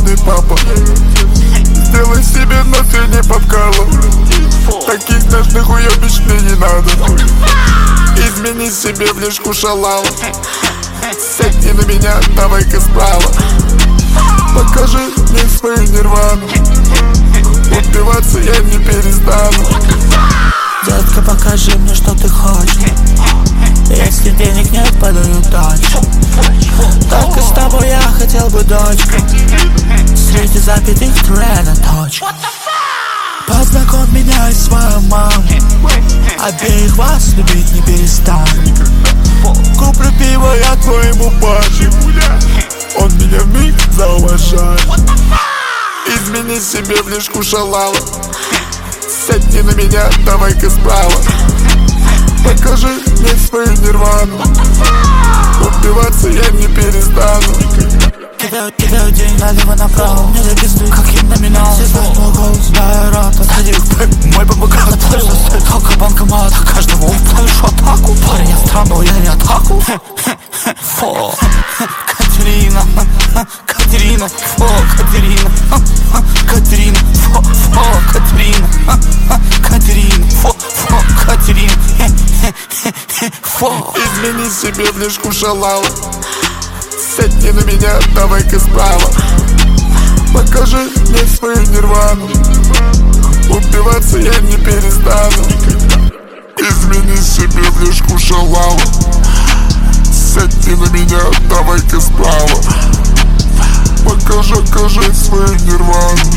мамин папа. Сделай себе, но ты не подкала. Таких нежных уебищ мне не надо. Измени себе в лишку шалава. Сядь на меня, давай-ка справа. Покажи мне свою нирвану. Убиваться я не перестану. Детка, покажи мне, что ты хочешь. Если денег нет, подаю дачу. Только с тобой я хотел бы дочку. Среди запятых трена точка. Познакомь меня и свою маму. Обеих вас любить не перестану. Куплю пиво я твоему папе. Он меня вмиг зауважает. Измени себе в лишку шалава. Сядь на меня, давай-ка справа. Покажи мне свою нирвану. Убиваться я не перестану. Кидаю деньги налево-направо. Мне до пизды, как им номинал. Все знают мой голос, да, я рад. Сзади их мой бабагат. Только банкомат, каждого уплывшу атаку. Парень, я странный, я не атаку. Фу, Катерина, Катерина, фу, Катерина, Катерина, фу, Катерина, Катерина, фу, Катерина, фу. Измени себе в лишку шалава. Сядь на меня, давай-ка справа. Покажи мне свою нирвану. Убиваться я не перестану. Измени себе в лишку шалава. Сядь на меня, давай-ка справа. Покажи свою нирвану.